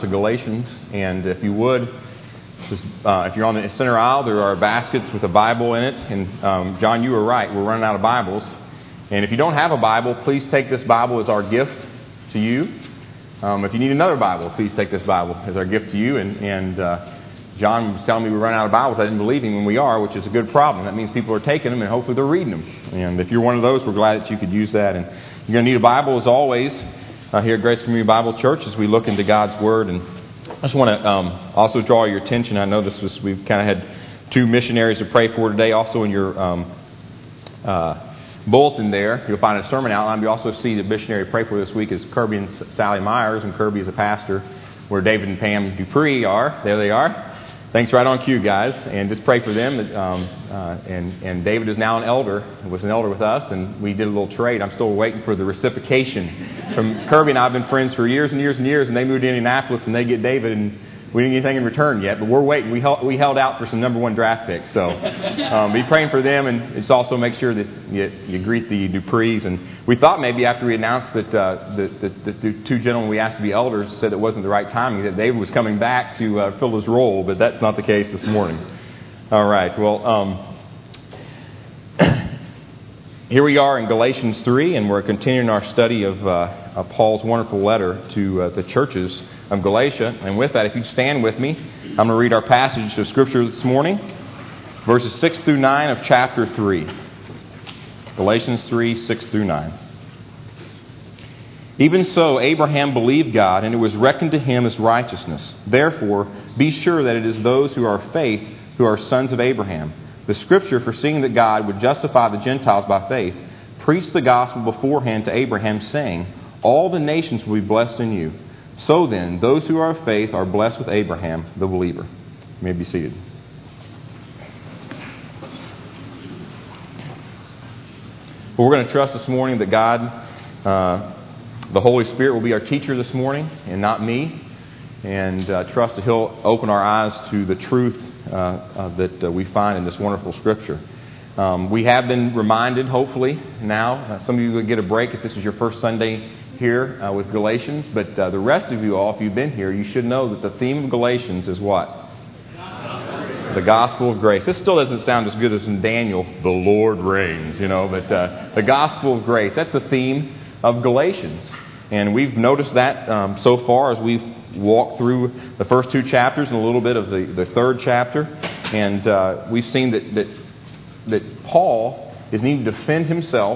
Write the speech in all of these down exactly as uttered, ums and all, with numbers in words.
to Galatians, and if you would, just, uh, if you're on the center aisle, there are baskets with a Bible in it. And um, John, you were right. We're running out of Bibles. And if you don't have a Bible, please take this Bible as our gift to you. Um, if you need another Bible, please take this Bible as our gift to you. And, and uh, John was telling me we're running out of Bibles. I didn't believe him when we are, which is a good problem. That means people are taking them and hopefully they're reading them. And if you're one of those, we're glad that you could use that. And you're going to need a Bible as always uh, here at Grace Community Bible Church as we look into God's Word. And I just want to um, also draw your attention. I know this was we've kind of had two missionaries to pray for today. Also in your um, uh, bulletin there, you'll find a sermon outline. You also see the missionary to pray for this week is Kirby and Sally Myers, and Kirby is a pastor where David and Pam Dupree are. There they are. Thanks, right on cue, guys, and just pray for them. Um, uh, and, and David is now an elder, was an elder with us, and we did a little trade. I'm still waiting for the reciprocation from Kirby and I have been friends for years and years and years, and they moved to Indianapolis, and they get David, and we didn't get anything in return yet, but we're waiting. We held, we held out for some number one draft picks, so um, be praying for them, and it's also make sure that you, you greet the Duprees. And we thought maybe after we announced that uh, the, the, the two gentlemen we asked to be elders said it wasn't the right timing, that David was coming back to uh, fill his role, but that's not the case this morning. All right, well, um, here we are in Galatians three, and we're continuing our study of, uh, of Paul's wonderful letter to uh, the churches of Galatia. And with that, if you stand with me, I'm going to read our passage of Scripture this morning, verses six through nine of chapter three. Galatians three, six through nine. Even so, Abraham believed God, and it was reckoned to him as righteousness. Therefore, be sure that it is those who are of faith who are sons of Abraham. The Scripture, foreseeing that God would justify the Gentiles by faith, preached the gospel beforehand to Abraham, saying, all the nations will be blessed in you. So then, those who are of faith are blessed with Abraham, the believer. You may be seated. Well, we're going to trust this morning that God, uh, the Holy Spirit, will be our teacher this morning and not me. And uh, trust that He'll open our eyes to the truth uh, uh, that uh, we find in this wonderful Scripture. Um, we have been reminded, hopefully, now. Uh, some of you will get a break if this is your first Sunday here uh, with Galatians. But uh, the rest of you all, if you've been here, you should know that the theme of Galatians is what? Gospel. The gospel of grace. This still doesn't sound as good as in Daniel, the Lord reigns, you know. But uh, the gospel of grace, that's the theme of Galatians. And we've noticed that um, so far as we've walked through the first two chapters and a little bit of the, the third chapter. And uh, we've seen that, that that Paul is needing to defend himself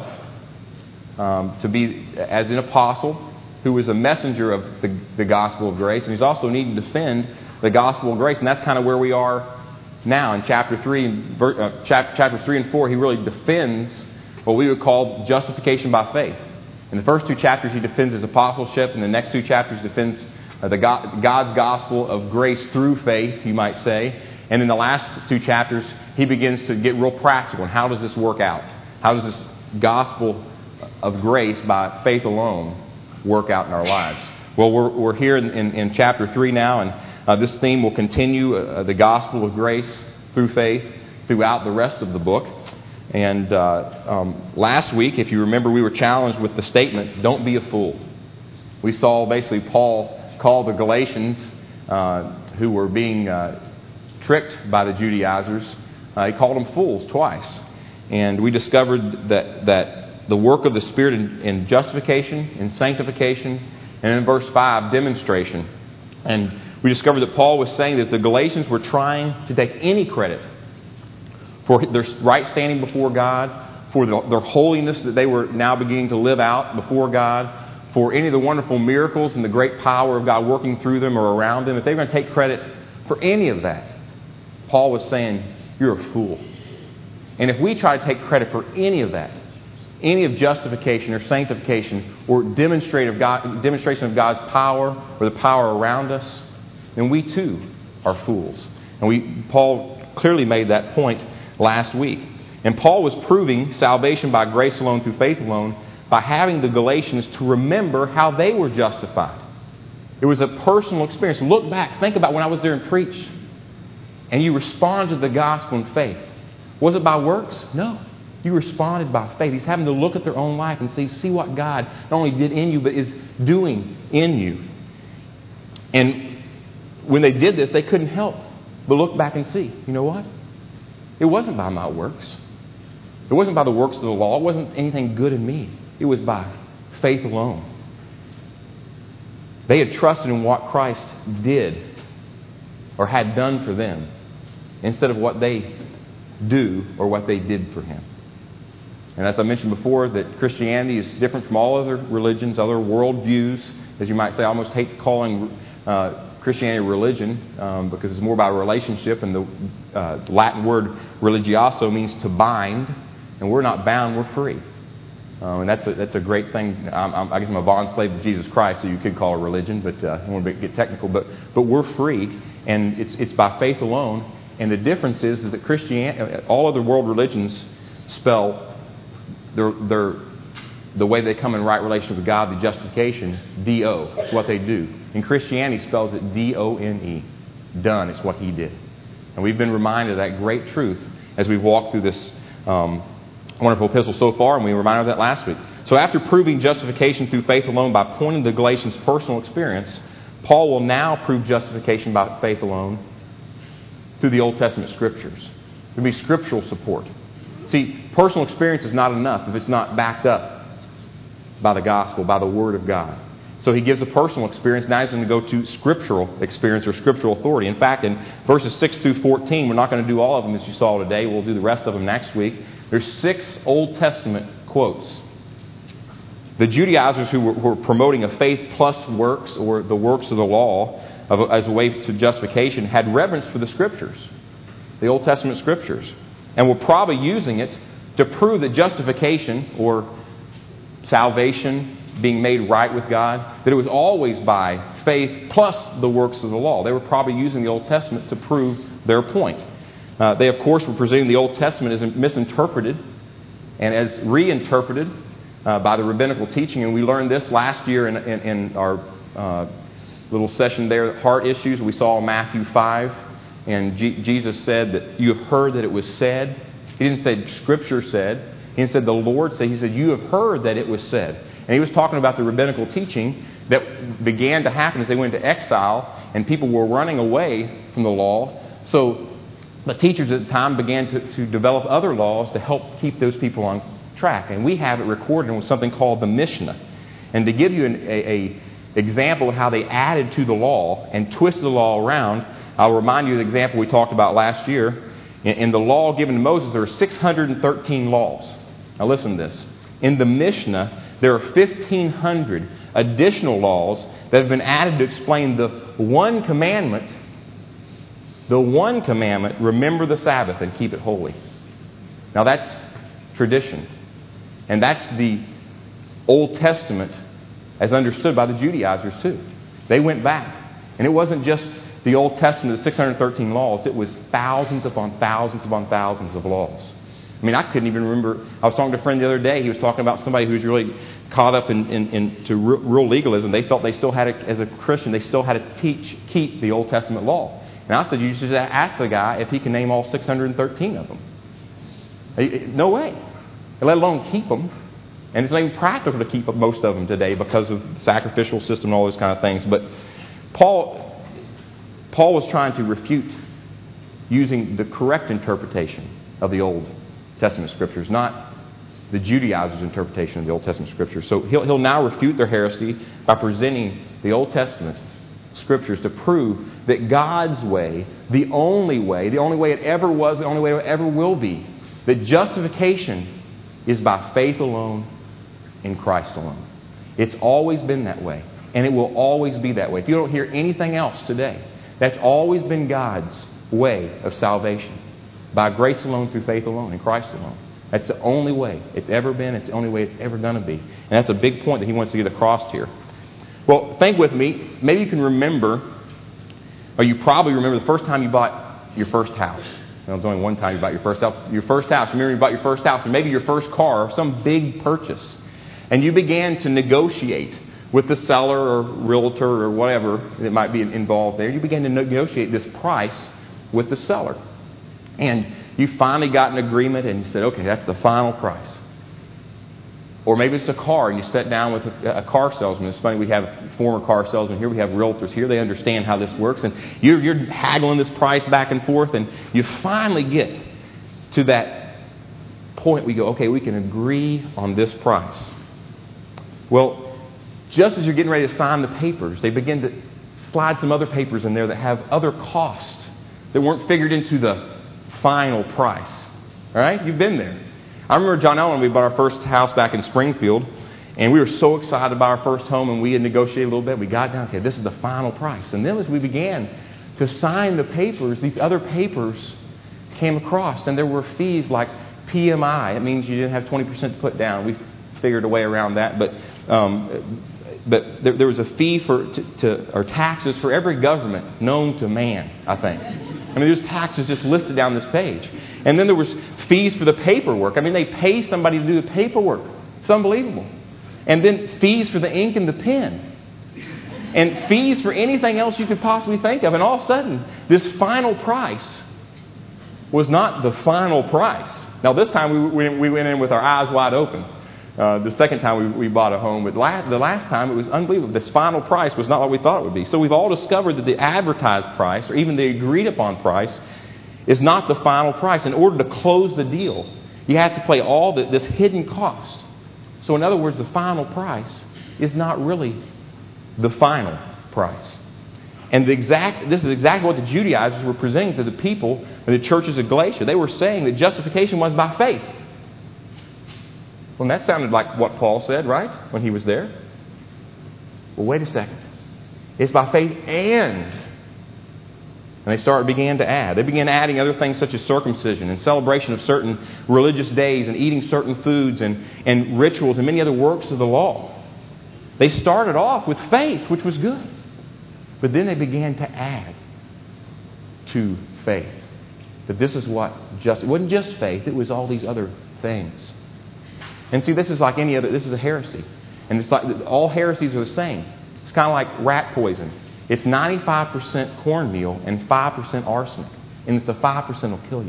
um, to be as an apostle who is a messenger of the, the gospel of grace. And he's also needing to defend the gospel of grace. And that's kind of where we are now in chapter three. Uh, chap- chapters three and four, he really defends what we would call justification by faith. In the first two chapters, he defends his apostleship. In the next two chapters, he defends uh, the God, God's gospel of grace through faith, you might say. And in the last two chapters, he begins to get real practical. And how does this work out? How does this gospel of grace by faith alone work out in our lives? Well, we're, we're here in, in, in chapter three now, and uh, this theme will continue, uh, the gospel of grace through faith, throughout the rest of the book. And uh, um, last week, if you remember, we were challenged with the statement, don't be a fool. We saw basically Paul call the Galatians uh, who were being uh, tricked by the Judaizers. Uh, he called them fools twice. And we discovered that, that the work of the Spirit in, in justification, in sanctification, and in verse five, demonstration. And we discovered that Paul was saying that the Galatians were trying to take any credit for their right standing before God, for the, their holiness that they were now beginning to live out before God, for any of the wonderful miracles and the great power of God working through them or around them. If they were going to take credit for any of that, Paul was saying, you're a fool. And if we try to take credit for any of that, any of justification or sanctification or demonstration of, God, demonstration of God's power or the power around us, then we too are fools. And we Paul clearly made that point last week. And Paul was proving salvation by grace alone through faith alone by having the Galatians to remember how they were justified. It was a personal experience. Look back. Think about when I was there and preached. And you responded to the gospel in faith. Was it by works? No. You responded by faith. He's having to look at their own life and see, see what God not only did in you, but is doing in you. And when they did this, they couldn't help but look back and see, you know what? It wasn't by my works. It wasn't by the works of the law. It wasn't anything good in me. It was by faith alone. They had trusted in what Christ did or had done for them instead of what they do or what they did for Him. And as I mentioned before, that Christianity is different from all other religions, other worldviews. As you might say, I almost hate calling uh, Christianity a religion um, because it's more about a relationship. And the uh, Latin word religioso means to bind. And we're not bound, we're free. Um, and that's a, that's a great thing. I'm, I'm, I guess I'm a bond slave of Jesus Christ, so you could call it a religion, but uh, I don't want to get technical. But but we're free, and it's it's by faith alone. And the difference is, is that Christianity, all other world religions spell their, their, the way they come in right relationship with God, the justification, D O. It's what they do. And Christianity spells it D O N E. Done. It's what He did. And we've been reminded of that great truth as we've walked through this um, wonderful epistle so far, and we were reminded of that last week. So after proving justification through faith alone by pointing to Galatians' personal experience, Paul will now prove justification by faith alone through the Old Testament Scriptures. There will be scriptural support. See, personal experience is not enough if it's not backed up by the gospel, by the Word of God. So he gives a personal experience. Now he's going to go to scriptural experience or scriptural authority. In fact, in verses six through fourteen, we're not going to do all of them as you saw today. We'll do the rest of them next week. There's six Old Testament quotes. The Judaizers who were, who were promoting a faith plus works, or the works of the law of, as a way to justification, had reverence for the Scriptures, the Old Testament Scriptures, and were probably using it to prove that justification or salvation, being made right with God, that it was always by faith plus the works of the law. They were probably using the Old Testament to prove their point. Uh, they, of course, were presenting the Old Testament as misinterpreted and as reinterpreted uh, by the rabbinical teaching. And we learned this last year in, in, in our uh, little session there, Heart Issues. We saw Matthew five, and G- Jesus said that you have heard that it was said. He didn't say Scripture said. He didn't say the Lord said. He said you have heard that it was said. And he was talking about the rabbinical teaching that began to happen as they went into exile and people were running away from the law. So the teachers at the time began to, to develop other laws to help keep those people on track. And we have it recorded in something called the Mishnah. And to give you an a, a example of how they added to the law and twisted the law around, I'll remind you of the example we talked about last year. In, in the law given to Moses, there are six hundred thirteen laws. Now listen to this. In the Mishnah, there are fifteen hundred additional laws that have been added to explain the one commandment, the one commandment, remember the Sabbath and keep it holy. Now that's tradition. And that's the Old Testament as understood by the Judaizers too. They went back. And it wasn't just the Old Testament, the six hundred thirteen laws. It was thousands upon thousands upon thousands of laws. I mean, I couldn't even remember. I was talking to a friend the other day. He was talking about somebody who was really caught up in, in, into real legalism. They felt they still had, to, as a Christian, they still had to teach, keep the Old Testament law. And I said, you should ask the guy if he can name all six hundred thirteen of them. No way. Let alone keep them. And it's not even practical to keep most of them today because of the sacrificial system and all those kind of things. But Paul, Paul was trying to refute using the correct interpretation of the Old Testament Scriptures, not the Judaizers' interpretation of the Old Testament Scriptures. So he'll, he'll now refute their heresy by presenting the Old Testament Scriptures to prove that God's way, the only way, the only way it ever was, the only way it ever will be, that justification is by faith alone in Christ alone. It's always been that way, and it will always be that way. If you don't hear anything else today, that's always been God's way of salvation. By grace alone, through faith alone, in Christ alone. That's the only way it's ever been. It's the only way it's ever going to be. And that's a big point that he wants to get across here. Well, think with me. Maybe you can remember, or you probably remember the first time you bought your first house. Well, it's only one time you bought your first house. Your first house. Remember you bought your first house, or maybe your first car, or some big purchase. And you began to negotiate with the seller or realtor or whatever that might be involved there. You began to negotiate this price with the seller. And you finally got an agreement and you said, okay, that's the final price. Or maybe it's a car, and you sit down with a, a car salesman. It's funny, we have former car salesmen here. We have realtors here. They understand how this works. And you're, you're haggling this price back and forth, and you finally get to that point we go, okay, we can agree on this price. Well, just as you're getting ready to sign the papers, they begin to slide some other papers in there that have other costs that weren't figured into the final price. All right? You've been there. I remember John Ellen, we bought our first house back in Springfield, and we were so excited about our first home, and we had negotiated a little bit. We got down, okay, this is the final price. And then as we began to sign the papers, these other papers came across, and there were fees like P M I. It means you didn't have twenty percent to put down. We figured a way around that, but um, but there, there was a fee for to, to or taxes for every government known to man, I think. I mean, there's taxes just listed down this page. And then there was fees for the paperwork. I mean, they pay somebody to do the paperwork. It's unbelievable. And then fees for the ink and the pen. And fees for anything else you could possibly think of. And all of a sudden, this final price was not the final price. Now, this time we, we went in with our eyes wide open. Uh, the second time we, we bought a home, but last, the last time it was unbelievable. This final price was not what we thought it would be. So we've all discovered that the advertised price, or even the agreed upon price, is not the final price. In order to close the deal, you have to pay all the, this hidden cost. So in other words, the final price is not really the final price. And the exact this is exactly what the Judaizers were presenting to the people in the churches of Galatia. They were saying that justification was by faith. Well, that sounded like what Paul said, right? When he was there. Well, wait a second. It's by faith and... And they started began to add. They began adding other things such as circumcision and celebration of certain religious days and eating certain foods and, and rituals and many other works of the law. They started off with faith, which was good. But then they began to add to faith. That this is what just... It wasn't just faith. It was all these other things. And see, this is like any other, this is a heresy. And it's like, all heresies are the same. It's kind of like rat poison. It's ninety-five percent cornmeal and five percent arsenic. And it's the five percent will kill you.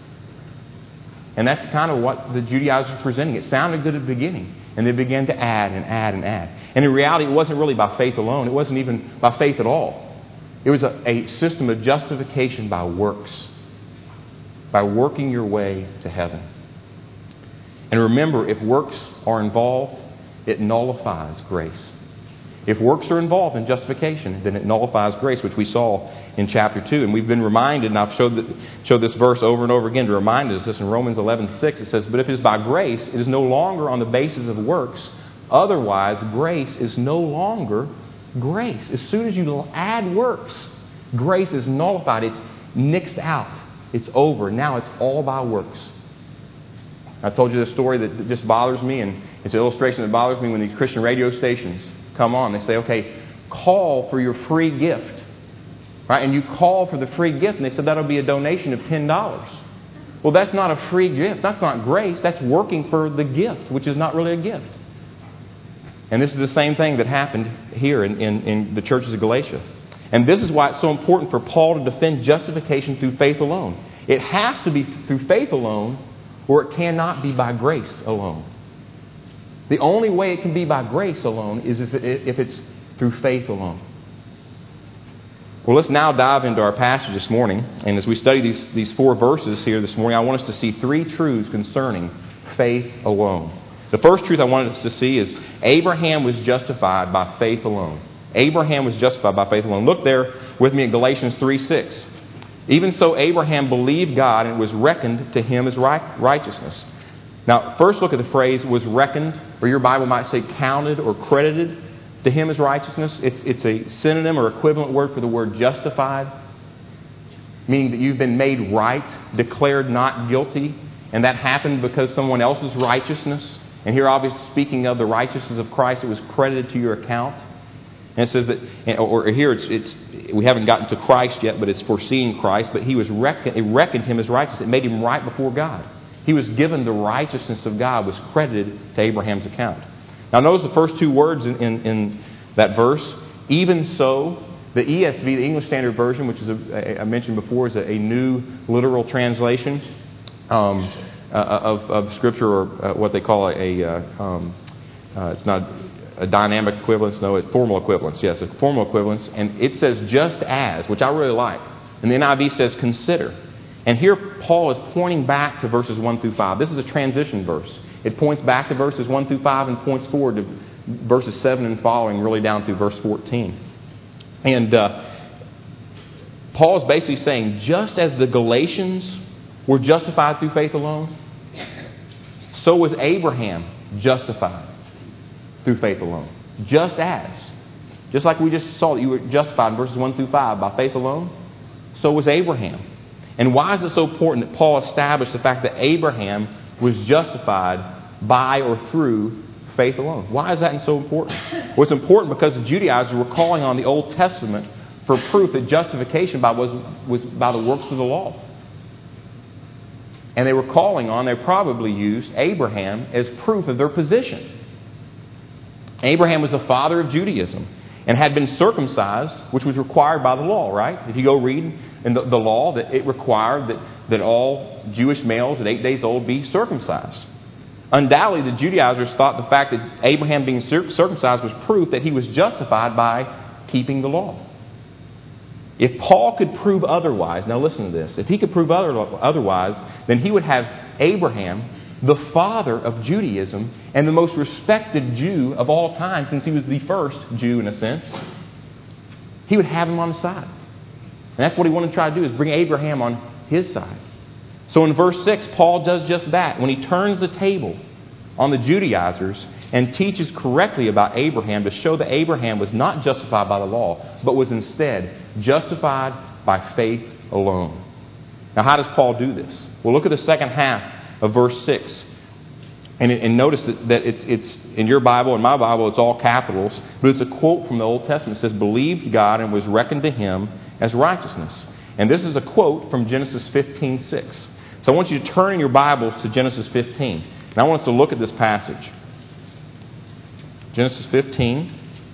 And that's kind of what the Judaizers were presenting. It sounded good at the beginning. And they began to add and add and add. And in reality, it wasn't really by faith alone. It wasn't even by faith at all. It was a, a system of justification by works. By working your way to heaven. And remember, if works are involved, it nullifies grace. If works are involved in justification, then it nullifies grace, which we saw in chapter two. And we've been reminded, and I've showed, the, showed this verse over and over again to remind us this in Romans eleven six. It says, "But if it is by grace, it is no longer on the basis of works. Otherwise, grace is no longer grace." As soon as you add works, grace is nullified. It's nixed out. It's over. Now it's all by works. I told you the story that just bothers me, and it's an illustration that bothers me when these Christian radio stations come on. They say, okay, call for your free gift. Right? And you call for the free gift, and they said that'll be a donation of ten dollars. Well, that's not a free gift. That's not grace. That's working for the gift, which is not really a gift. And this is the same thing that happened here in, in, in the churches of Galatia. And this is why it's so important for Paul to defend justification through faith alone. It has to be through faith alone, or it cannot be by grace alone. The only way it can be by grace alone is if it's through faith alone. Well, let's now dive into our passage this morning. And as we study these, these four verses here this morning, I want us to see three truths concerning faith alone. The first truth I wanted us to see is Abraham was justified by faith alone. Abraham was justified by faith alone. Look there with me at Galatians three six. Even so, Abraham believed God, and it was reckoned to him as righteousness. Now, first look at the phrase was reckoned, or your Bible might say counted or credited to him as righteousness. It's, it's a synonym or equivalent word for the word justified, meaning that you've been made right, declared not guilty, and that happened because someone else's righteousness. And here, obviously, speaking of the righteousness of Christ, it was credited to your account. And it says that, or here it's, it's we haven't gotten to Christ yet, but it's foreseeing Christ. But he was reckoned, it reckoned him as righteous. It made him right before God. He was given the righteousness of God, was credited to Abraham's account. Now notice the first two words in, in, in that verse. Even so, the E S V, the English Standard Version, which is a, I mentioned before, is a, a new literal translation. Um, uh, of, of Scripture, or uh, what they call a, a uh, um, uh, it's not a dynamic equivalence, no, it's formal equivalence. Yes, a formal equivalence. And it says just as, which I really like. And the N I V says consider. And here Paul is pointing back to verses one through five. This is a transition verse. It points back to verses one through five and points forward to verses seven and following, really down through verse fourteen. And uh, Paul is basically saying, just as the Galatians were justified through faith alone, so was Abraham justified through faith alone. Just as. Just like we just saw that you were justified in verses one through five by faith alone, so was Abraham. And why is it so important that Paul established the fact that Abraham was justified by or through faith alone? Why is that so important? Well, it's important because the Judaizers were calling on the Old Testament for proof that justification by was, was by the works of the law. And they were calling on, they probably used Abraham as proof of their position. Abraham was the father of Judaism and had been circumcised, which was required by the law, right? If you go read in the, the law, that it required that, that all Jewish males at eight days old be circumcised. Undoubtedly, the Judaizers thought the fact that Abraham being circumcised was proof that he was justified by keeping the law. If Paul could prove otherwise, now listen to this, if he could prove other, otherwise, then he would have Abraham, the father of Judaism, and the most respected Jew of all time, since he was the first Jew in a sense, he would have him on his side. And that's what he wanted to try to do, is bring Abraham on his side. So in verse six, Paul does just that. When he turns the table on the Judaizers and teaches correctly about Abraham to show that Abraham was not justified by the law, but was instead justified by faith alone. Now, how does Paul do this? Well, look at the second half of verse six. And, and notice that, that it's, it's in your Bible, in my Bible, it's all capitals, but it's a quote from the Old Testament. It says, believed God and was reckoned to him as righteousness. And this is a quote from Genesis fifteen six. So I want you to turn in your Bibles to Genesis fifteen. And I want us to look at this passage. Genesis fifteen.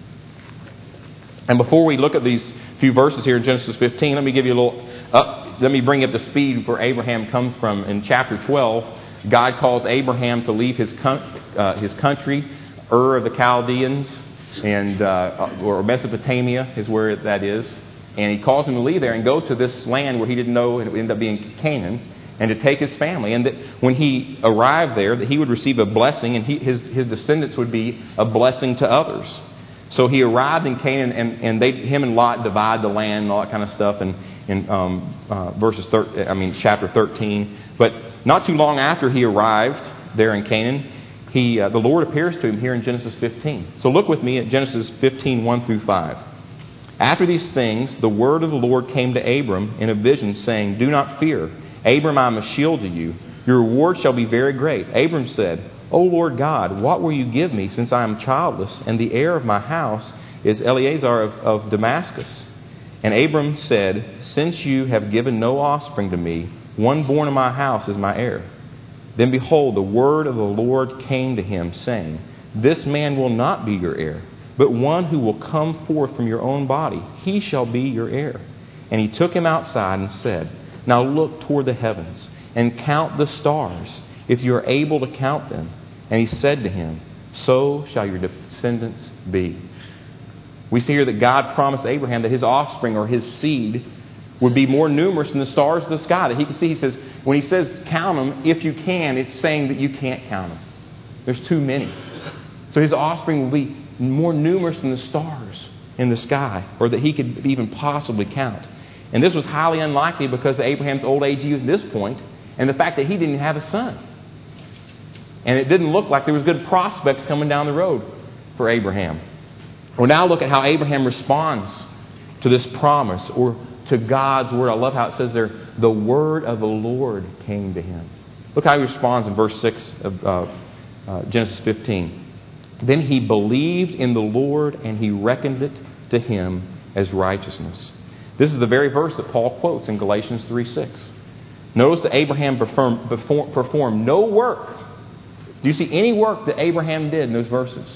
And before we look at these few verses here in Genesis fifteen, let me give you a little, uh, let me bring up the speed where Abraham comes from. In chapter twelve, God calls Abraham to leave his uh, his country, Ur of the Chaldeans, and uh, or Mesopotamia is where that is. And he calls him to leave there and go to this land where he didn't know it would end up being Canaan, and to take his family. And that when he arrived there, that he would receive a blessing, and he, his, his descendants would be a blessing to others. So he arrived in Canaan, and, and they, him and Lot divide the land and all that kind of stuff in, in um, uh, verses thir- I mean chapter thirteen. But not too long after he arrived there in Canaan, he uh, the Lord appears to him here in Genesis fifteen. So look with me at Genesis fifteen, one through five. After these things, the word of the Lord came to Abram in a vision, saying, do not fear. Abram, I am a shield to you. Your reward shall be very great. Abram said, O Lord God, what will you give me, since I am childless, and the heir of my house is Eleazar of, of Damascus? And Abram said, since you have given no offspring to me, one born in my house is my heir. Then behold, the word of the Lord came to him, saying, this man will not be your heir, but one who will come forth from your own body, he shall be your heir. And he took him outside and said, now look toward the heavens and count the stars, if you are able to count them. And he said to him, so shall your descendants be. We see here that God promised Abraham that his offspring or his seed would be more numerous than the stars of the sky. That he could see, he says, when he says count them, if you can, it's saying that you can't count them. There's too many. So his offspring will be more numerous than the stars in the sky, or that he could even possibly count. And this was highly unlikely because of Abraham's old age at this point, and the fact that he didn't have a son. And it didn't look like there was good prospects coming down the road for Abraham. Well, now look at how Abraham responds to this promise, or to God's word. I love how it says there, the word of the Lord came to him. Look how he responds in verse six of uh, uh, Genesis fifteen. Then he believed in the Lord, and he reckoned it to him as righteousness. This is the very verse that Paul quotes in Galatians three six. Notice that Abraham performed, performed no work. Do you see any work that Abraham did in those verses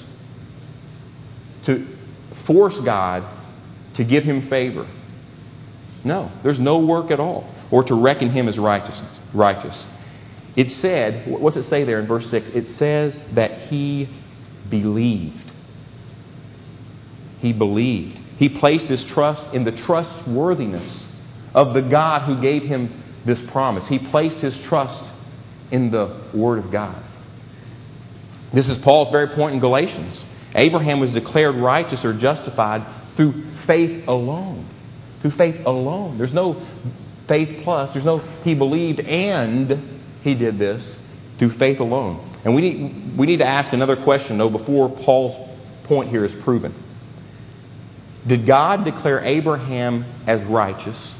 to force God to give him favor? No, there's no work at all. Or to reckon him as righteous. righteous. It said, what's it say there in verse six? It says that he believed. He believed. He placed his trust in the trustworthiness of the God who gave him this promise. He placed his trust in the Word of God. This is Paul's very point in Galatians. Abraham was declared righteous or justified through faith alone. Through faith alone. There's no faith plus. There's no he believed and he did this. Through faith alone. And we need, we need to ask another question, though, before Paul's point here is proven. Did God declare Abraham as righteous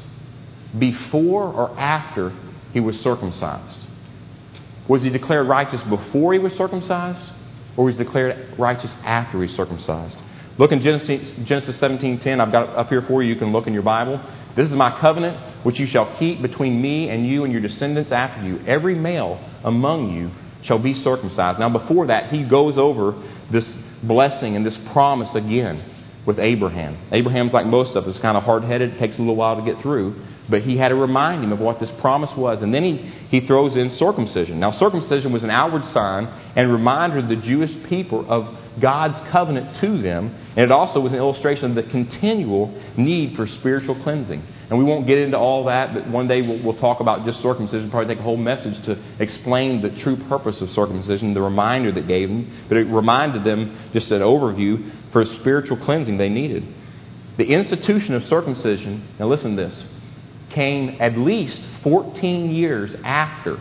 before or after he was circumcised? Was he declared righteous before he was circumcised? Or was he declared righteous after he was circumcised? Look in Genesis, Genesis seventeen ten. I've got it up here for you. You can look in your Bible. This is my covenant which you shall keep between me and you and your descendants after you. Every male among you shall be circumcised. Now before that, he goes over this blessing and this promise again with Abraham. Abraham's like most of us, kind of hard-headed. It takes a little while to get through. But he had to remind him of what this promise was. And then he, he throws in circumcision. Now circumcision was an outward sign and reminder of the Jewish people of God's covenant to them. And it also was an illustration of the continual need for spiritual cleansing. And we won't get into all that, but one day we'll, we'll talk about just circumcision. Probably take a whole message to explain the true purpose of circumcision, the reminder that gave them. But it reminded them, just an overview, for spiritual cleansing they needed. The institution of circumcision, now listen to this, came at least fourteen years after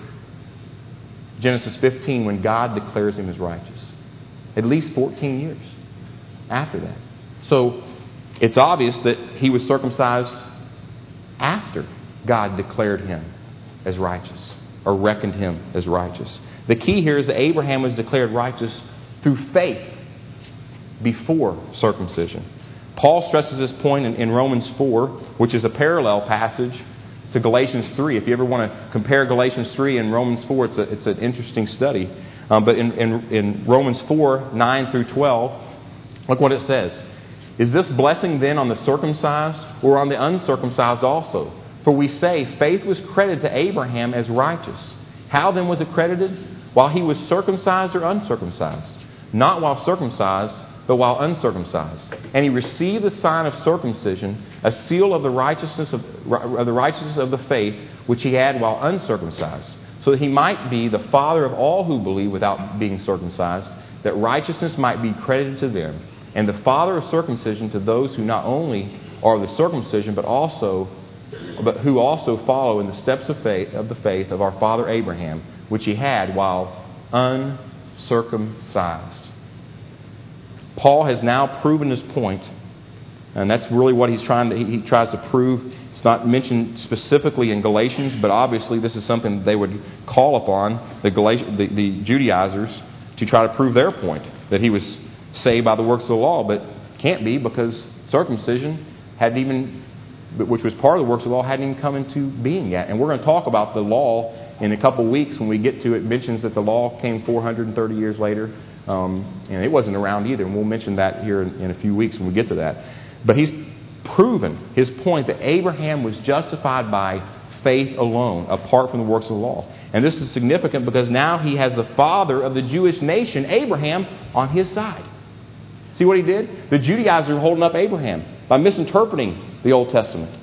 Genesis fifteen, when God declares him as righteous. At least fourteen years after that. So it's obvious that he was circumcised after God declared him as righteous, or reckoned him as righteous. The key here is that Abraham was declared righteous through faith before circumcision. Paul stresses this point in, in Romans four, which is a parallel passage to Galatians three. If you ever want to compare Galatians three and Romans four, it's, a, it's an interesting study. Um, but in, in, in Romans four, nine through twelve, look what it says. Is this blessing then on the circumcised or on the uncircumcised also? For we say faith was credited to Abraham as righteous. How then was it credited? While he was circumcised or uncircumcised? Not while circumcised, but while uncircumcised. And he received the sign of circumcision, a seal of the righteousness of, of the righteousness of the faith which he had while uncircumcised, so that he might be the father of all who believe without being circumcised, that righteousness might be credited to them, and the father of circumcision to those who not only are the circumcision, but also, but who also follow in the steps of faith of the faith of our father Abraham, which he had while uncircumcised. Paul has now proven his point, and that's really what he's trying to, he, he tries to prove. It's not mentioned specifically in Galatians, but obviously this is something that they would call upon the, Galatians, the, the Judaizers to try to prove their point, that he was saved by the works of the law, but can't be because circumcision hadn't even, which was part of the works of the law, hadn't even come into being yet. And we're going to talk about the law in a couple of weeks when we get to it. It mentions that the law came four hundred thirty years later. Um, and it wasn't around either, and we'll mention that here in, in a few weeks when we get to that. But he's proven his point that Abraham was justified by faith alone, apart from the works of the law. And this is significant because now he has the father of the Jewish nation, Abraham, on his side. See what he did? The Judaizers were holding up Abraham by misinterpreting the Old Testament,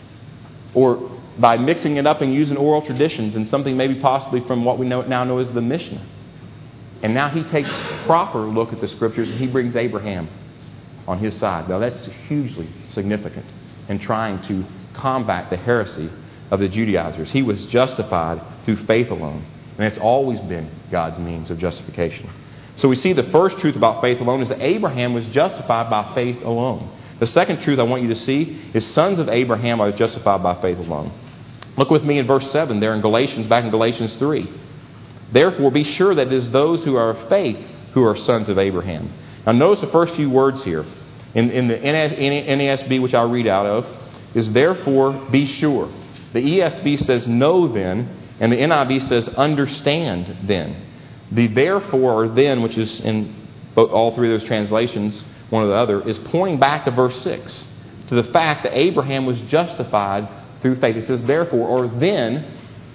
or by mixing it up and using oral traditions and something maybe possibly from what we know, now know as the Mishnah. And now he takes a proper look at the Scriptures and he brings Abraham on his side. Now that's hugely significant in trying to combat the heresy of the Judaizers. He was justified through faith alone. And it's always been God's means of justification. So we see the first truth about faith alone is that Abraham was justified by faith alone. The second truth I want you to see is sons of Abraham are justified by faith alone. Look with me in verse seven there in Galatians, back in Galatians three. Therefore, be sure that it is those who are of faith who are sons of Abraham. Now, notice the first few words here. In, in the N A S B, which I'll read out of, is therefore be sure. The E S V says know then, and the N I V says understand then. The therefore or then, which is in all three of those translations, one or the other, is pointing back to verse six, to the fact that Abraham was justified through faith. It says therefore or then,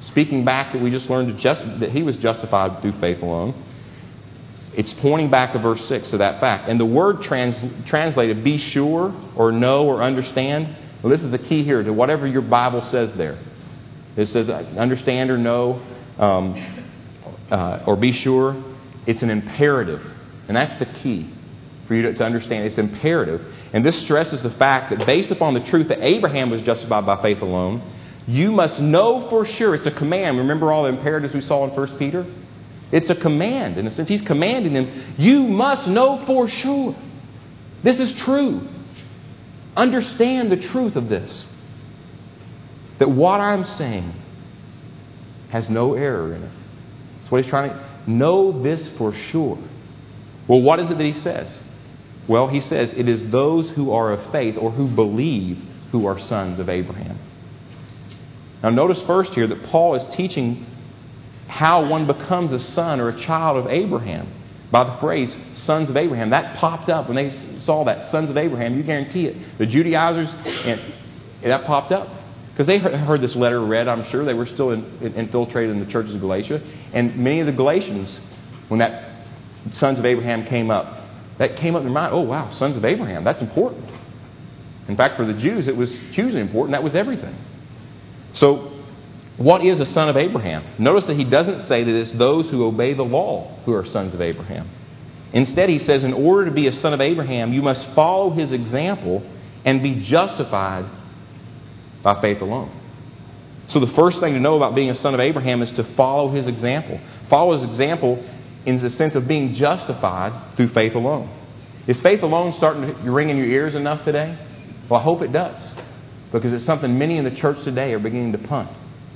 speaking back that we just learned to just, that he was justified through faith alone. It's pointing back to verse six to that fact. And the word trans, translated be sure or know or understand, well, this is the key here to whatever your Bible says there. It says understand or know um, uh, or be sure. It's an imperative. And that's the key for you to, to understand. It's imperative. And this stresses the fact that based upon the truth that Abraham was justified by faith alone, you must know for sure. It's a command. Remember all the imperatives we saw in First Peter? It's a command. In a sense, he's commanding them. You must know for sure. This is true. Understand the truth of this. That what I'm saying has no error in it. That's what he's trying to... Know this for sure. Well, what is it that he says? Well, he says it is those who are of faith or who believe who are sons of Abraham. Now notice first here that Paul is teaching how one becomes a son or a child of Abraham by the phrase sons of Abraham. That popped up when they saw that, sons of Abraham. You guarantee it. The Judaizers, and, and that popped up. Because they heard this letter read, I'm sure. They were still in, in, infiltrated in the churches of Galatia. And many of the Galatians, when that sons of Abraham came up, that came up in their mind. Oh, wow, sons of Abraham. That's important. In fact, for the Jews, it was hugely important. That was everything. So, what is a son of Abraham? Notice that he doesn't say that it's those who obey the law who are sons of Abraham. Instead, he says in order to be a son of Abraham, you must follow his example and be justified by faith alone. So the first thing to know about being a son of Abraham is to follow his example. Follow his example in the sense of being justified through faith alone. Is faith alone starting to ring in your ears enough today? Well, I hope it does. Because it's something many in the church today are beginning to punt.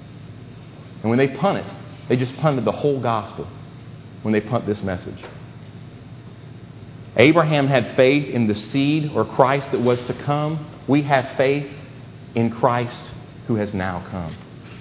And when they punt it, they just punted the whole gospel when they punt this message. Abraham had faith in the seed or Christ that was to come. We have faith in Christ who has now come.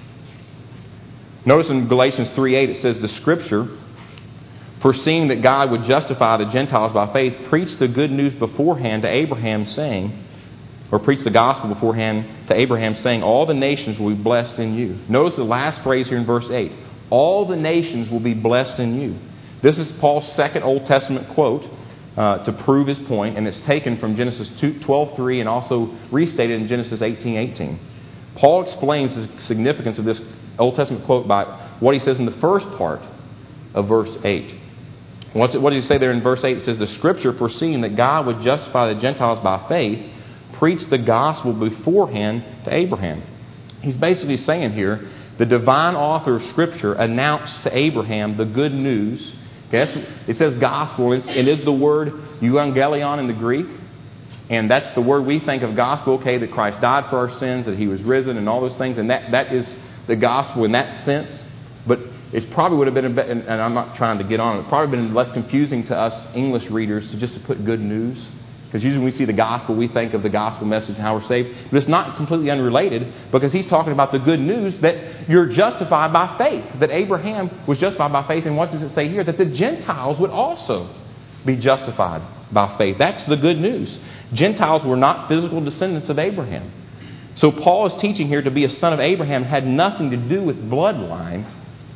Notice in Galatians three eight it says the Scripture, foreseeing that God would justify the Gentiles by faith, preached the good news beforehand to Abraham saying, or preached the gospel beforehand to Abraham saying, all the nations will be blessed in you. Notice the last phrase here in verse eight. All the nations will be blessed in you. This is Paul's second Old Testament quote uh, to prove his point, and it's taken from Genesis twelve three and also restated in Genesis eighteen eighteen. Paul explains the significance of this Old Testament quote by what he says in the first part of verse eight. What's it, what does he say there in verse eight? It says, the Scripture, foreseeing that God would justify the Gentiles by faith, preached the gospel beforehand to Abraham. He's basically saying here, the divine author of Scripture announced to Abraham the good news. Okay, it says gospel. It is the word euangelion in the Greek. And that's the word we think of gospel, okay, that Christ died for our sins, that He was risen, and all those things. And that, that is the gospel in that sense. But it probably would have been, a bit, and I'm not trying to get on it, it's probably been less confusing to us English readers to just to put good news. Because usually when we see the gospel, we think of the gospel message and how we're saved. But it's not completely unrelated, because he's talking about the good news that you're justified by faith. That Abraham was justified by faith. And what does it say here? That the Gentiles would also be justified by faith. That's the good news. Gentiles were not physical descendants of Abraham. So Paul is teaching here to be a son of Abraham had nothing to do with bloodline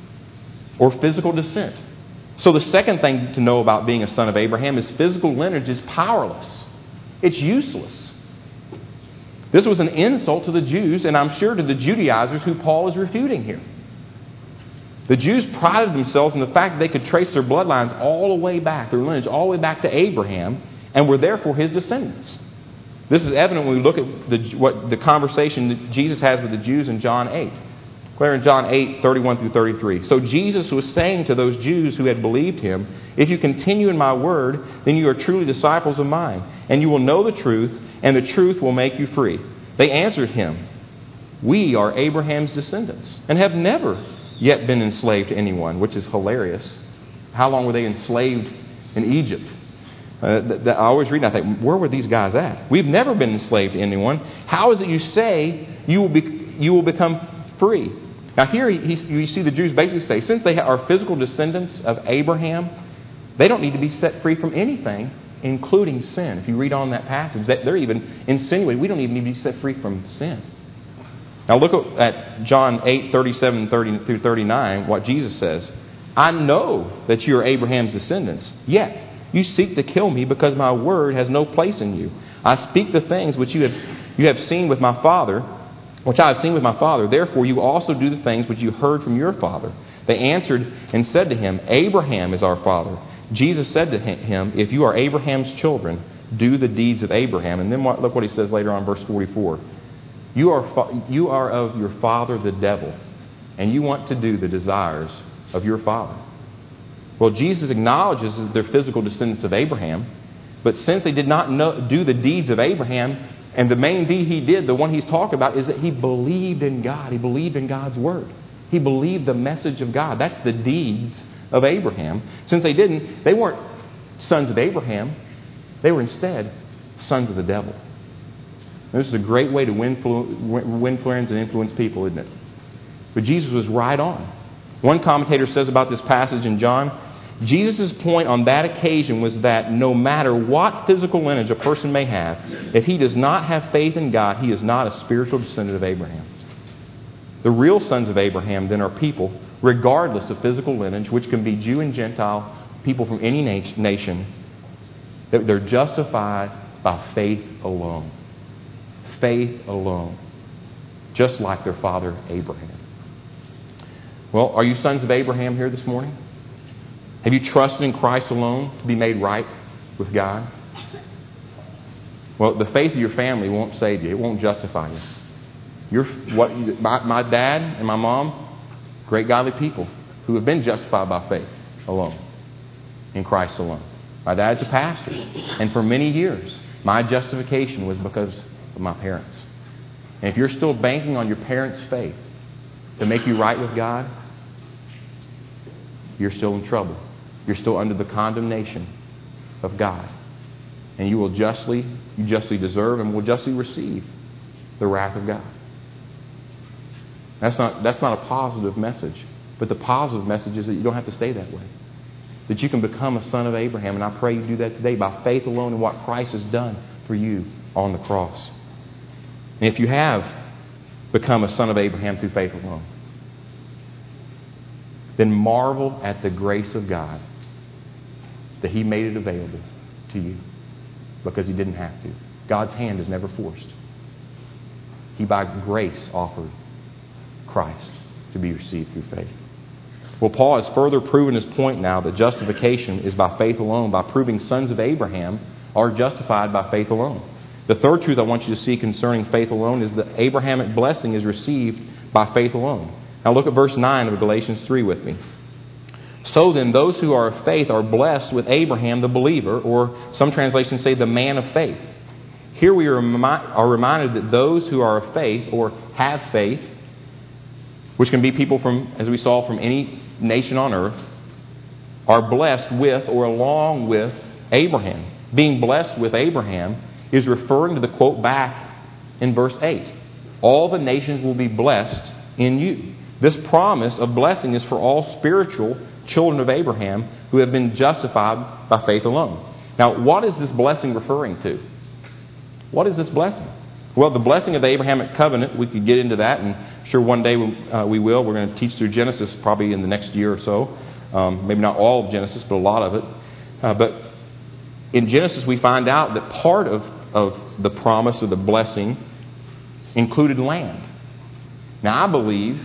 or physical descent. So the second thing to know about being a son of Abraham is physical lineage is powerless. It's useless. This was an insult to the Jews, and I'm sure to the Judaizers who Paul is refuting here. The Jews prided themselves in the fact that they could trace their bloodlines all the way back, their lineage all the way back to Abraham, and were therefore his descendants. This is evident when we look at the, what the conversation that Jesus has with the Jews in John eight. Clear in John eight, thirty-one through thirty-three. So Jesus was saying to those Jews who had believed Him, if you continue in my word, then you are truly disciples of mine, and you will know the truth, and the truth will make you free. They answered Him, we are Abraham's descendants, and have never yet been enslaved to anyone, which is hilarious. How long were they enslaved in Egypt? Uh, th- th- I always read and I think, where were these guys at? We've never been enslaved to anyone. How is it you say you will be, you will become free? Now here he, he, you see the Jews basically say, since they are physical descendants of Abraham, they don't need to be set free from anything, including sin. If you read on that passage, they're even insinuating we don't even need to be set free from sin. Now look at John eight, thirty-seven thirty through thirty-nine, what Jesus says. I know that you are Abraham's descendants, yet you seek to kill me because my word has no place in you. I speak the things which you have you have seen with my father, which I have seen with my father. Therefore you also do the things which you heard from your father. They answered and said to him, Abraham is our father. Jesus said to him, if you are Abraham's children, do the deeds of Abraham. And then what, look what he says later on, verse forty-four. You are fa- you are of your father the devil, and you want to do the desires of your father. Well, Jesus acknowledges that they're physical descendants of Abraham, but since they did not know, do the deeds of Abraham, and the main deed he did, the one he's talking about, is that he believed in God. He believed in God's word. He believed the message of God. That's the deeds of Abraham. Since they didn't, they weren't sons of Abraham. They were instead sons of the devil. This is a great way to win, win friends and influence people, isn't it? But Jesus was right on. One commentator says about this passage in John, Jesus' point on that occasion was that no matter what physical lineage a person may have, if he does not have faith in God, he is not a spiritual descendant of Abraham. The real sons of Abraham then are people, regardless of physical lineage, which can be Jew and Gentile, people from any nation, that they're justified by faith alone. Faith alone. Just like their father Abraham. Well, are you sons of Abraham here this morning? Have you trusted in Christ alone to be made right with God? Well, the faith of your family won't save you. It won't justify you. You're, what, my, my dad and my mom, great godly people who have been justified by faith alone, in Christ alone. My dad's a pastor, and for many years, my justification was because of my parents. And if you're still banking on your parents' faith to make you right with God, you're still in trouble. You're still under the condemnation of God. And you will justly, you justly deserve and will justly receive the wrath of God. That's not, that's not a positive message. But the positive message is that you don't have to stay that way. That you can become a son of Abraham. And I pray you do that today by faith alone in what Christ has done for you on the cross. And if you have become a son of Abraham through faith alone, then marvel at the grace of God that He made it available to you because He didn't have to. God's hand is never forced. He by grace offered Christ to be received through faith. Well, Paul has further proven his point now that justification is by faith alone, by proving sons of Abraham are justified by faith alone. The third truth I want you to see concerning faith alone is that Abrahamic blessing is received by faith alone. Now look at verse nine of Galatians three with me. So then, those who are of faith are blessed with Abraham the believer, or some translations say the man of faith. Here we are, remi- are reminded that those who are of faith, or have faith, which can be people from, as we saw, from any nation on earth, are blessed with or along with Abraham. Being blessed with Abraham is referring to the quote back in verse eight. All the nations will be blessed in you. This promise of blessing is for all spiritual children of Abraham who have been justified by faith alone. Now, what is this blessing referring to? What is this blessing? Well, the blessing of the Abrahamic covenant, we could get into that, and sure one day we, uh, we will. We're going to teach through Genesis probably in the next year or so. Um, maybe not all of Genesis, but a lot of it. Uh, but in Genesis, we find out that part of, of the promise of the blessing included land. Now, I believe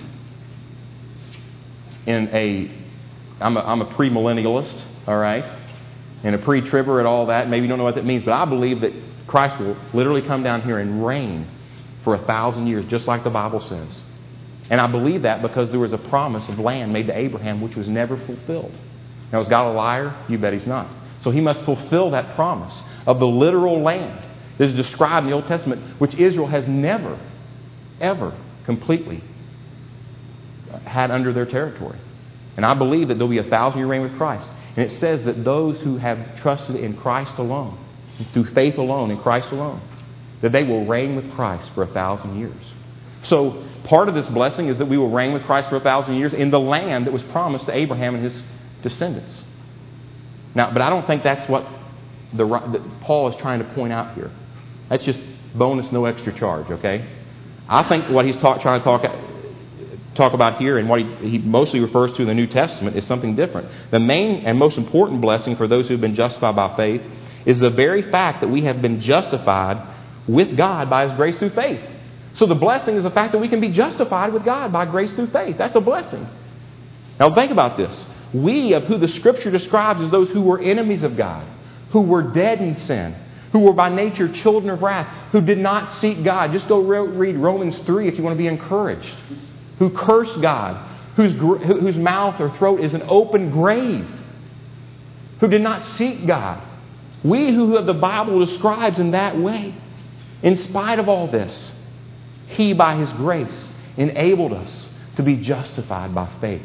in a, I'm a, I'm a premillennialist, all right, and a pre-tribber and all that. Maybe you don't know what that means, but I believe that Christ will literally come down here and reign for a thousand years, just like the Bible says. And I believe that because there was a promise of land made to Abraham which was never fulfilled. Now, is God a liar? You bet He's not. So He must fulfill that promise of the literal land that is described in the Old Testament, which Israel has never, ever completely had under their territory. And I believe that there will be a thousand-year reign with Christ. And it says that those who have trusted in Christ alone, through faith alone, in Christ alone, that they will reign with Christ for a thousand years. So part of this blessing is that we will reign with Christ for a thousand years in the land that was promised to Abraham and his descendants. Now, but I don't think that's what the, that Paul is trying to point out here. That's just bonus, no extra charge, okay? I think what he's talk, trying to talk talk about here, and what he, he mostly refers to in the New Testament, is something different. The main and most important blessing for those who have been justified by faith is the very fact that we have been justified with God by His grace through faith. So the blessing is the fact that we can be justified with God by grace through faith. That's a blessing. Now think about this. We, of who the Scripture describes as those who were enemies of God, who were dead in sin, who were by nature children of wrath, who did not seek God. Just go read Romans three if you want to be encouraged. Who cursed God, whose, whose mouth or throat is an open grave, who did not seek God. We who have the Bible describes in that way. In spite of all this, He, by His grace, enabled us to be justified by faith.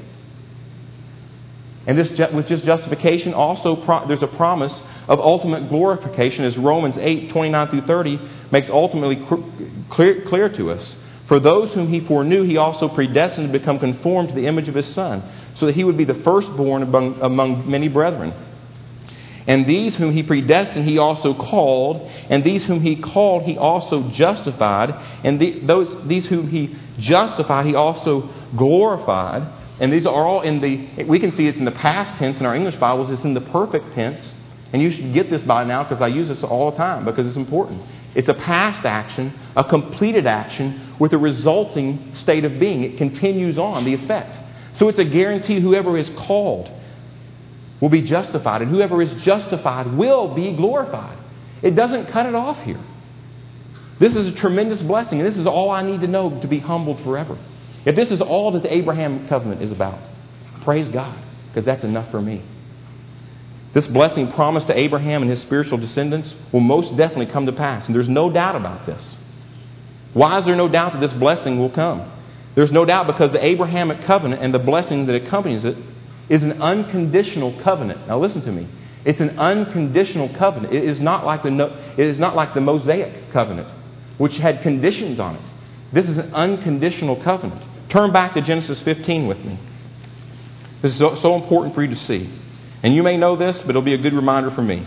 And this, with just justification, also pro- there's a promise of ultimate glorification, as Romans eight, twenty-nine through thirty makes ultimately clear, clear to us. For those whom He foreknew, He also predestined to become conformed to the image of His Son, so that He would be the firstborn among, among many brethren. And these whom He predestined, He also called. And these whom He called, He also justified. And the, those these whom He justified, He also glorified. And these are all in the, we can see it's in the past tense in our English Bibles. It's in the perfect tense. And you should get this by now, because I use this all the time because it's important. It's a past action, a completed action with a resulting state of being. It continues on, the effect. So it's a guarantee whoever is called will be justified, and whoever is justified will be glorified. It doesn't cut it off here. This is a tremendous blessing, and this is all I need to know to be humbled forever. If this is all that the Abraham covenant is about, praise God, because that's enough for me. This blessing promised to Abraham and his spiritual descendants will most definitely come to pass, and there's no doubt about this. Why is there no doubt that this blessing will come? There's no doubt because the Abrahamic covenant and the blessing that accompanies it is an unconditional covenant. Now listen to me. It's an unconditional covenant. It is not like the it is not like the Mosaic covenant, which had conditions on it. This is an unconditional covenant. Turn back to Genesis fifteen with me. This is so, so important for you to see. And you may know this, but it'll be a good reminder for me.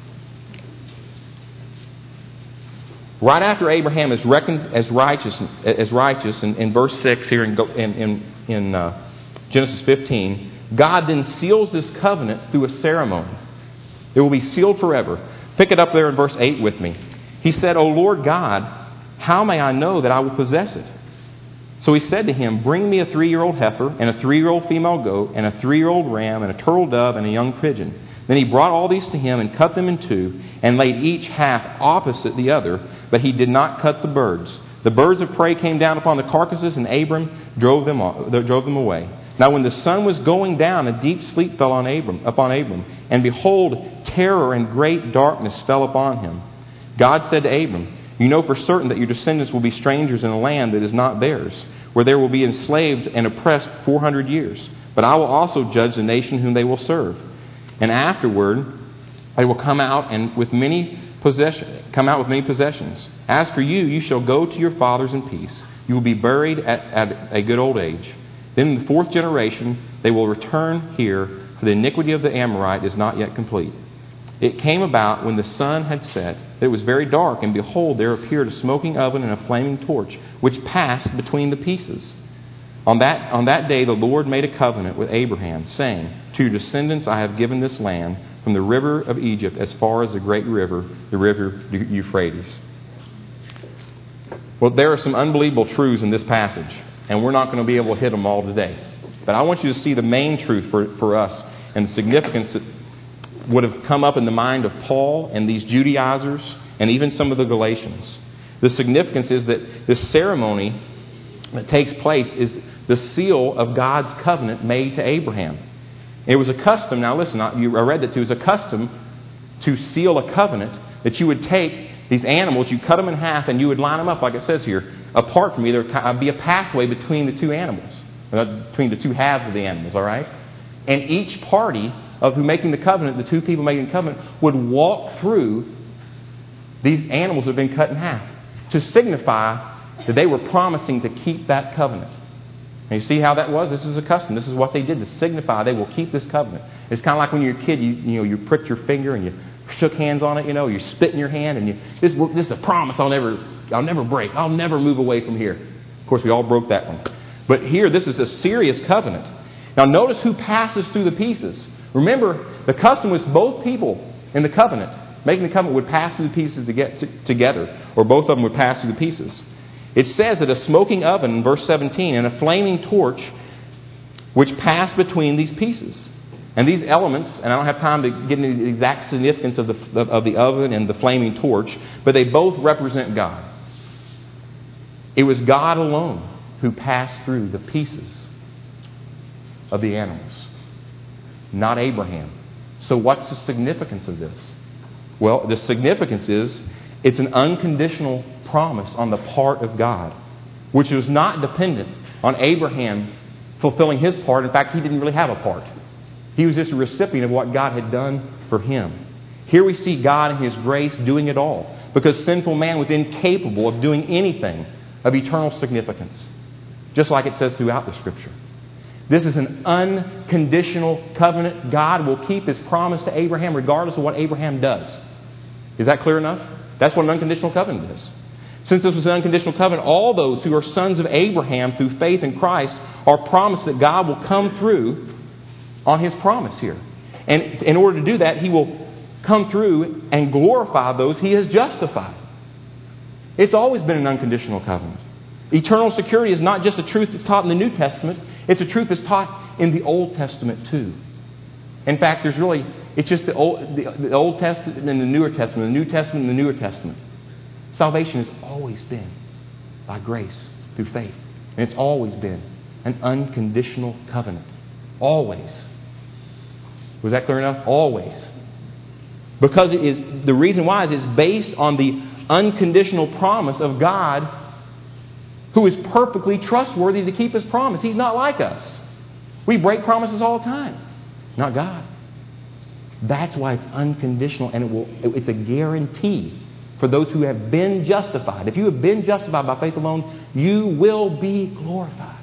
Right after Abraham is reckoned as righteous, as righteous in, in verse six here in, in, in uh, Genesis fifteen, God then seals this covenant through a ceremony. It will be sealed forever. Pick it up there in verse eight with me. He said, O Lord God, how may I know that I will possess it? So he said to him, bring me a three-year-old heifer and a three-year-old female goat and a three-year-old ram and a turtle dove and a young pigeon. Then he brought all these to him and cut them in two and laid each half opposite the other, but he did not cut the birds. The birds of prey came down upon the carcasses, and Abram drove them off, drove them away. Now when the sun was going down, a deep sleep fell on Abram, upon Abram, and behold, terror and great darkness fell upon him. God said to Abram, you know for certain that your descendants will be strangers in a land that is not theirs, where they will be enslaved and oppressed four hundred years. But I will also judge the nation whom they will serve. And afterward, they will come out and with many possession, come out with many possessions. As for you, you shall go to your fathers in peace. You will be buried at, at a good old age. Then in the fourth generation, they will return here, for the iniquity of the Amorite is not yet complete. It came about when the sun had set that it was very dark, and behold, there appeared a smoking oven and a flaming torch, which passed between the pieces. On that, on that day the Lord made a covenant with Abraham, saying, to your descendants I have given this land, from the river of Egypt as far as the great river, the river Euphrates. Well, there are some unbelievable truths in this passage, and we're not going to be able to hit them all today. But I want you to see the main truth for, for us and the significance that would have come up in the mind of Paul and these Judaizers and even some of the Galatians. The significance is that this ceremony that takes place is the seal of God's covenant made to Abraham. It was a custom, now listen, I read that too, it was a custom to seal a covenant that you would take these animals, you cut them in half, and you would line them up, like it says here, apart from you. There would be a pathway between the two animals, between the two halves of the animals, all right? And each party of who making the covenant, the two people making the covenant, would walk through these animals that have been cut in half to signify that they were promising to keep that covenant. And you see how that was? This is a custom. This is what they did to signify they will keep this covenant. It's kind of like when you're a kid, you, you know, you pricked your finger and you shook hands on it, you know, you spit in your hand, and you, this, this is a promise I'll never, I'll never break. I'll never move away from here. Of course, we all broke that one. But here, this is a serious covenant. Now, notice who passes through the pieces. Remember, the custom was both people in the covenant, making the covenant, would pass through the pieces to get to, together, or both of them would pass through the pieces. It says that a smoking oven, in verse seventeen, and a flaming torch which pass between these pieces. And these elements, and I don't have time to get into the exact significance of the, of, of the oven and the flaming torch, but they both represent God. It was God alone who passed through the pieces of the animals, not Abraham. So what's the significance of this? Well, the significance is it's an unconditional promise on the part of God, which was not dependent on Abraham fulfilling his part. In fact, he didn't really have a part. He was just a recipient of what God had done for him. Here we see God in His grace doing it all, because sinful man was incapable of doing anything of eternal significance, just like it says throughout the Scripture. This is an unconditional covenant. God will keep His promise to Abraham regardless of what Abraham does. Is that clear enough? That's what an unconditional covenant is. Since this was an unconditional covenant, all those who are sons of Abraham through faith in Christ are promised that God will come through on His promise here. And in order to do that, He will come through and glorify those He has justified. It's always been an unconditional covenant. Eternal security is not just a truth that's taught in the New Testament. It's a truth that's taught in the Old Testament too. In fact, there's really, it's just the Old, the, the Old Testament and the Newer Testament, the New Testament and the Newer Testament. Salvation has always been by grace through faith. And it's always been an unconditional covenant. Always. Was that clear enough? Always. Because it is, the reason why is it's based on the unconditional promise of God, who is perfectly trustworthy to keep His promise. He's not like us. We break promises all the time. Not God. That's why it's unconditional, and it will, it's a guarantee for those who have been justified. If you have been justified by faith alone, you will be glorified.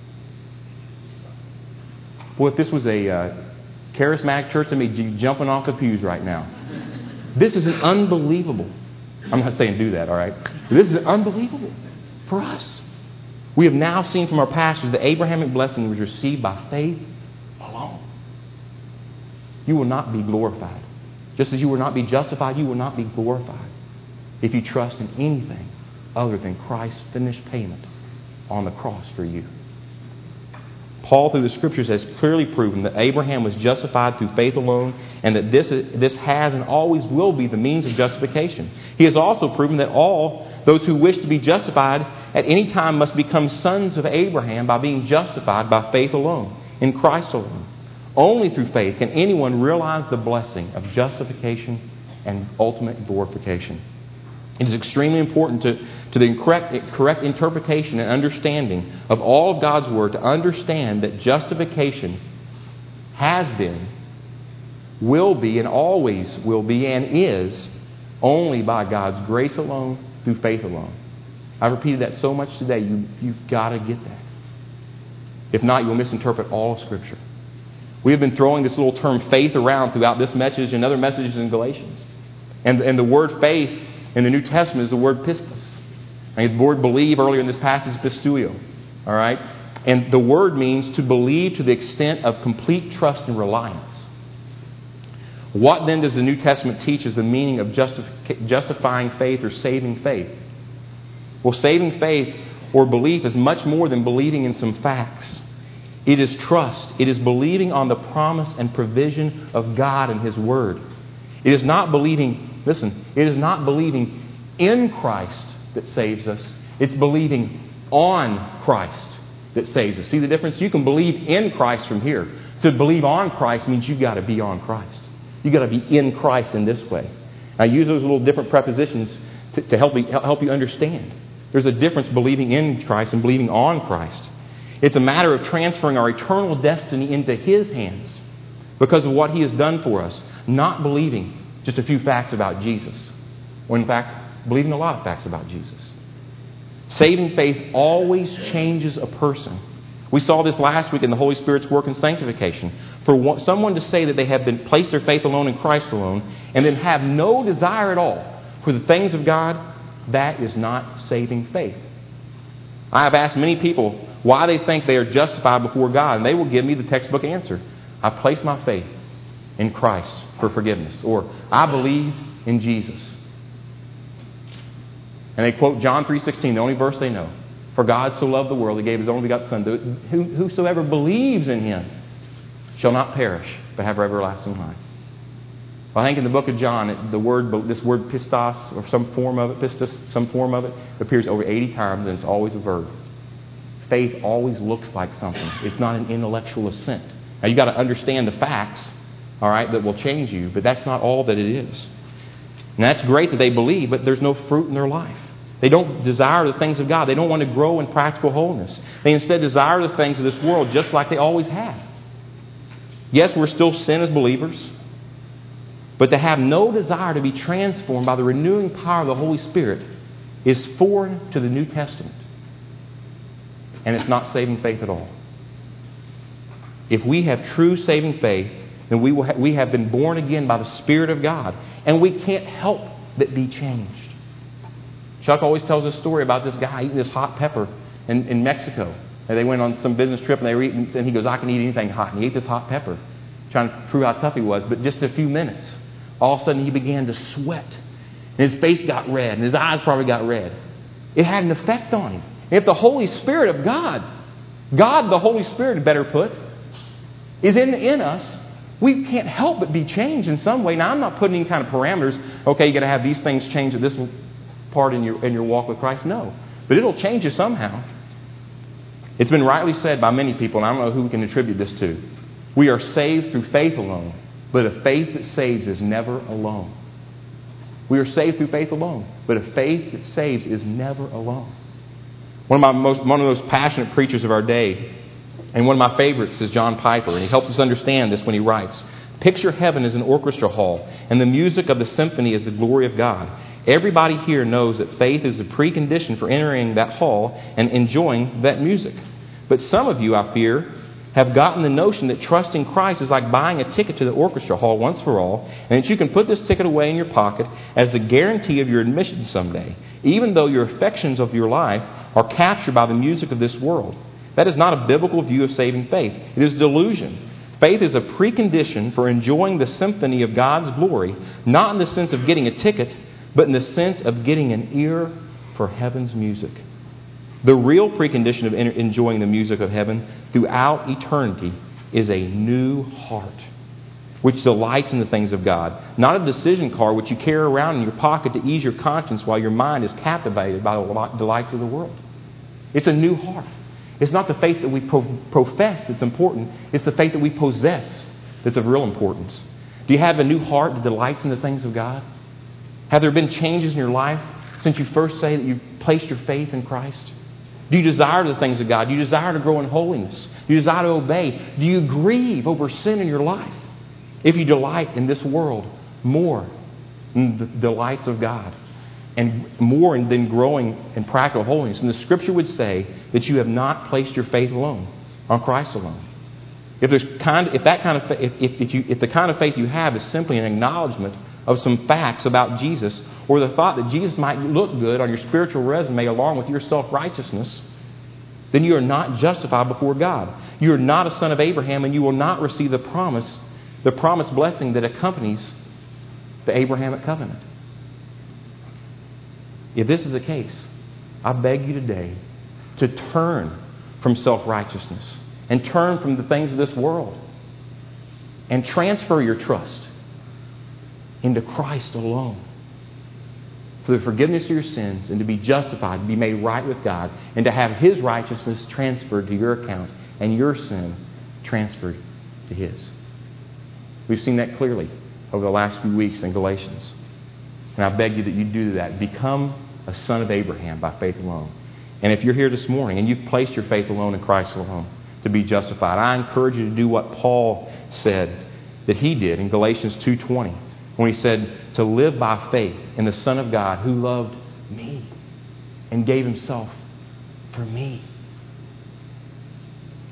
Well, if this was a uh, charismatic church, I mean, you jumping off the pews right now. This is an unbelievable. I'm not saying do that, all right? This is unbelievable for us. We have now seen from our pastors that Abrahamic blessing was received by faith alone. You will not be glorified. Just as you will not be justified, you will not be glorified if you trust in anything other than Christ's finished payment on the cross for you. Paul, through the Scriptures, has clearly proven that Abraham was justified through faith alone, and that this, is, this has and always will be the means of justification. He has also proven that all those who wish to be justified at any time must become sons of Abraham by being justified by faith alone, in Christ alone. Only through faith can anyone realize the blessing of justification and ultimate glorification. It is extremely important to, to the correct, correct interpretation and understanding of all of God's Word to understand that justification has been, will be, and always will be, and is only by God's grace alone, through faith alone. I've repeated that so much today, you, you've got to get that. If not, you'll misinterpret all of Scripture. We have been throwing this little term faith around throughout this message and other messages in Galatians. And, and the word faith in the New Testament is the word pistos. And the word believe earlier in this passage is pistuio. All right? And the word means to believe to the extent of complete trust and reliance. What then does the New Testament teach as the meaning of justif- justifying faith or saving faith? Well, saving faith or belief is much more than believing in some facts. It is trust. It is believing on the promise and provision of God and His Word. It is not believing, listen, it is not believing in Christ that saves us. It's believing on Christ that saves us. See the difference? You can believe in Christ from here. To believe on Christ means you've got to be on Christ. You've got to be in Christ in this way. I use those little different prepositions to, to help, you, help you understand. There's a difference believing in Christ and believing on Christ. It's a matter of transferring our eternal destiny into His hands because of what He has done for us, not believing just a few facts about Jesus. Or in fact, believing a lot of facts about Jesus. Saving faith always changes a person We saw this last week in the Holy Spirit's work in sanctification. For one, someone to say that they have been placed their faith alone in Christ alone and then have no desire at all for the things of God, that is not saving faith. I have asked many people why they think they are justified before God, and they will give me the textbook answer. I place my faith in Christ for forgiveness, or I believe in Jesus. And they quote John three sixteen, the only verse they know. For God so loved the world, He gave His only begotten Son, that whosoever believes in Him shall not perish, but have everlasting life. I think in the book of John, the word, this word pistos, or some form of it, pistos, some form of it, appears over eighty times, and it's always a verb. Faith always looks like something. It's not an intellectual assent. Now, you've got to understand the facts, all right, that will change you, but that's not all that it is. And that's great that they believe, but there's no fruit in their life. They don't desire the things of God. They don't want to grow in practical holiness. They instead desire the things of this world just like they always have. Yes, we're still sin as believers, but to have no desire to be transformed by the renewing power of the Holy Spirit is foreign to the New Testament. And it's not saving faith at all. If we have true saving faith, then we will ha- we have been born again by the Spirit of God, and we can't help but be changed. Chuck always tells a story about this guy eating this hot pepper in, in Mexico. And they went on some business trip and they were eating, and he goes, I can eat anything hot. And he ate this hot pepper, trying to prove how tough he was. But just a few minutes, all of a sudden he began to sweat. And his face got red, and his eyes probably got red. It had an effect on him. And if the Holy Spirit of God, God the Holy Spirit, better put, is in, in us, we can't help but be changed in some way. Now, I'm not putting any kind of parameters. Okay, you got to have these things change at this part in your in your walk with Christ. No. But it'll change you somehow. It's been rightly said by many people, and I don't know who we can attribute this to. We are saved through faith alone, but a faith that saves is never alone. We are saved through faith alone, but a faith that saves is never alone. One of my most one of the most passionate preachers of our day, and one of my favorites, is John Piper, and he helps us understand this when he writes, picture heaven as an orchestra hall, and the music of the symphony is the glory of God. Everybody here knows that faith is a precondition for entering that hall and enjoying that music. But some of you, I fear, have gotten the notion that trusting Christ is like buying a ticket to the orchestra hall once for all, and that you can put this ticket away in your pocket as a guarantee of your admission someday, even though your affections of your life are captured by the music of this world. That is not a biblical view of saving faith. It is delusion. Faith is a precondition for enjoying the symphony of God's glory, not in the sense of getting a ticket, but in the sense of getting an ear for heaven's music. The real precondition of enjoying the music of heaven throughout eternity is a new heart, which delights in the things of God. Not a decision card which you carry around in your pocket to ease your conscience while your mind is captivated by the delights of the world. It's a new heart. It's not the faith that we pro- profess that's important. It's the faith that we possess that's of real importance. Do you have a new heart that delights in the things of God? Have there been changes in your life since you first say that you placed your faith in Christ? Do you desire the things of God? Do you desire to grow in holiness? Do you desire to obey? Do you grieve over sin in your life? If you delight in this world more than the delights of God, and more than growing in practical holiness, and the Scripture would say that you have not placed your faith alone on Christ alone. If there's kind, if that kind of, if, if, if you, if the kind of faith you have is simply an acknowledgement of some facts about Jesus, or the thought that Jesus might look good on your spiritual resume along with your self-righteousness, then you are not justified before God. You are not a son of Abraham, and you will not receive the promise, the promised blessing that accompanies the Abrahamic covenant. If this is the case, I beg you today to turn from self-righteousness and turn from the things of this world and transfer your trust into Christ alone for the forgiveness of your sins and to be justified, to be made right with God, and to have His righteousness transferred to your account and your sin transferred to His. We've seen that clearly over the last few weeks in Galatians. And I beg you that you do that. Become a son of Abraham by faith alone. And if you're here this morning and you've placed your faith alone in Christ alone to be justified, I encourage you to do what Paul said that he did in Galatians two twenty, when he said to live by faith in the Son of God who loved me and gave Himself for me.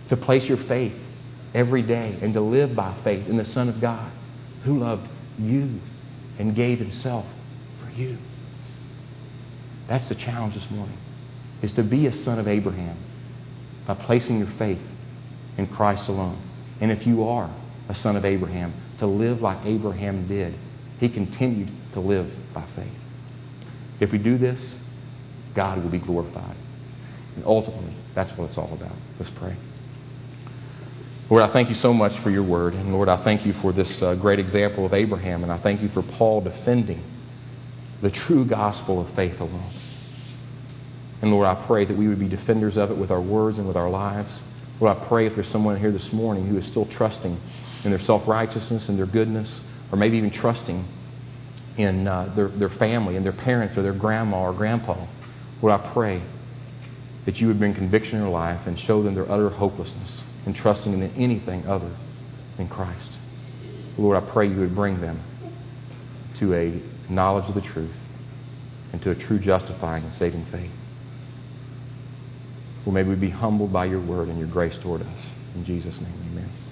to place your faith every day and to live by faith in the Son of God who loved you and gave himself for you. That's the challenge this morning, is to be a son of Abraham by placing your faith in Christ alone. And if you are a son of Abraham, to live like Abraham did. He continued to live by faith. If we do this, God will be glorified. And ultimately, that's what it's all about. Let's pray. Lord, I thank you so much for your word. And Lord, I thank you for this uh, great example of Abraham. And I thank you for Paul defending the true gospel of faith alone. And Lord, I pray that we would be defenders of it with our words and with our lives. Lord, I pray if there's someone here this morning who is still trusting in their self-righteousness and their goodness, or maybe even trusting in uh, their, their family and their parents or their grandma or grandpa, Lord, I pray that you would bring conviction in their life and show them their utter hopelessness in trusting in anything other than Christ. Lord, I pray you would bring them to a knowledge of the truth and to a true justifying and saving faith. Well, may we be humbled by your word and your grace toward us. In Jesus' name, amen.